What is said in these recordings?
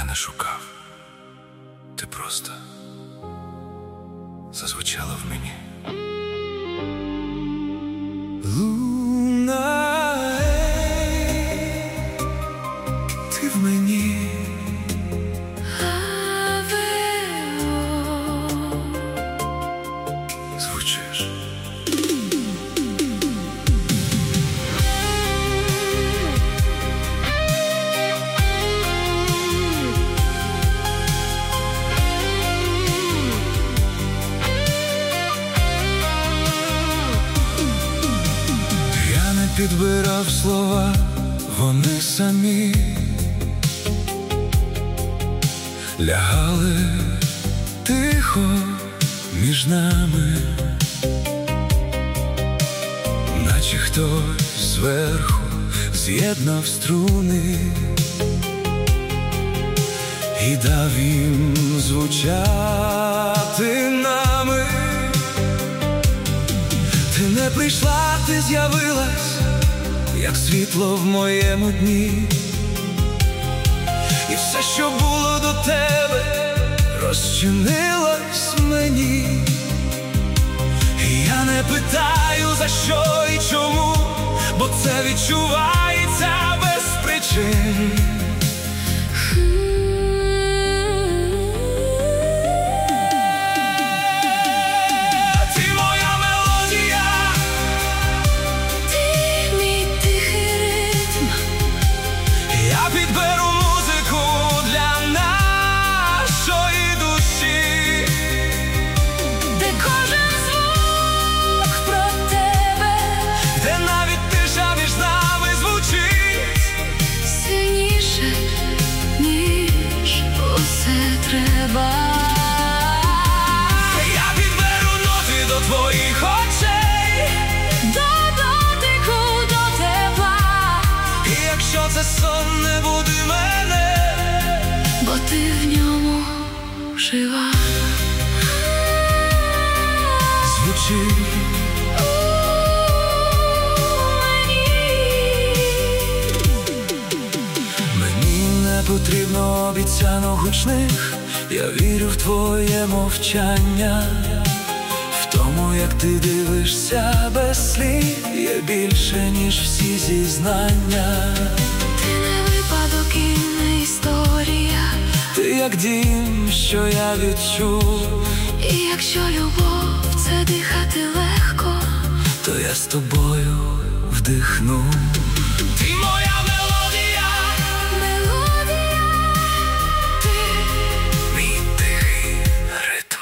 Я не шукав, ти просто зазвучала в мені. Луна, ти в мені. Звучиш. Я не підбирав слова, вони самі лягали тихо між нами, наче хтось зверху з'єднав струни і дав їм звучати нами. Ти не прийшла, ти з'явилась, як світло в моєму дні. І все, що було до тебе, розчинилось мені. І я не питаю, за що і чому, бо це відчувається без причин. Я підберу ноти до твоїх очей, до дотику, до тепла. І якщо це сон, не буди мене, бо ти в ньому жива. звучить. Мені не потрібно обіцянок гучних, я вірю в твоє мовчання, в тому, як ти дивишся без слів, є більше, ніж всі зізнання. Ти не випадок і не історія, ти як дім, що я відчув. І якщо любов – це дихати легко, то я з тобою вдихну. Ти моя мелодія, ти мій тихий ритм.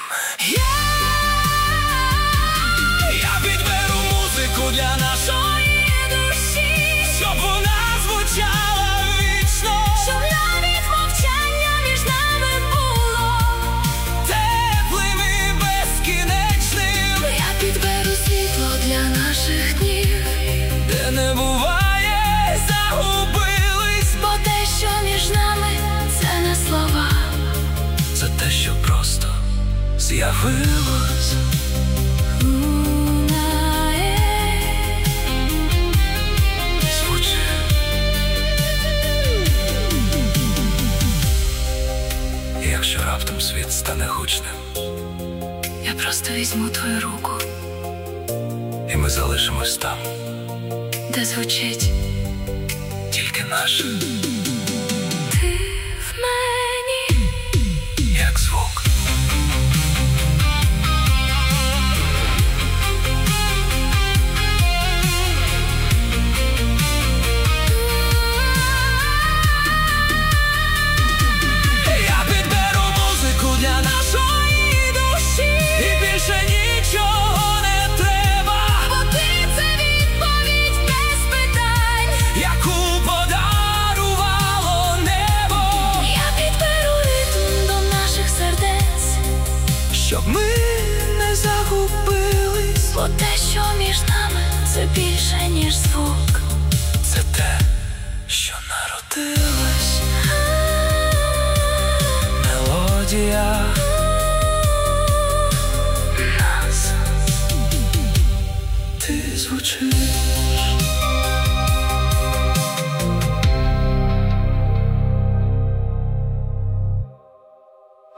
Я підберу музику для нашої душі, щоб вона звучала вічно, щоб навіть мовчання між нами було теплим і безкінечним. Я підберу світло для наших днів, де не буває загубились, бо те, що між нами – це не слова, це те, що просто з'явилось. Якщо раптом світ стане гучним, я просто візьму твою руку, і ми залишимось там, де звучить тільки наше, ти в мені. як звук. Я підберу музику для нашої душі, і більше нічого не треба, Бо ти – це відповідь без питань, яку подарувало небо, я підберу ритм до наших сердець, щоб ми не загубились. бо те, що між нами – це більше, ніж звук. Це те, що народилось, мелодія нас. Ти звучиш.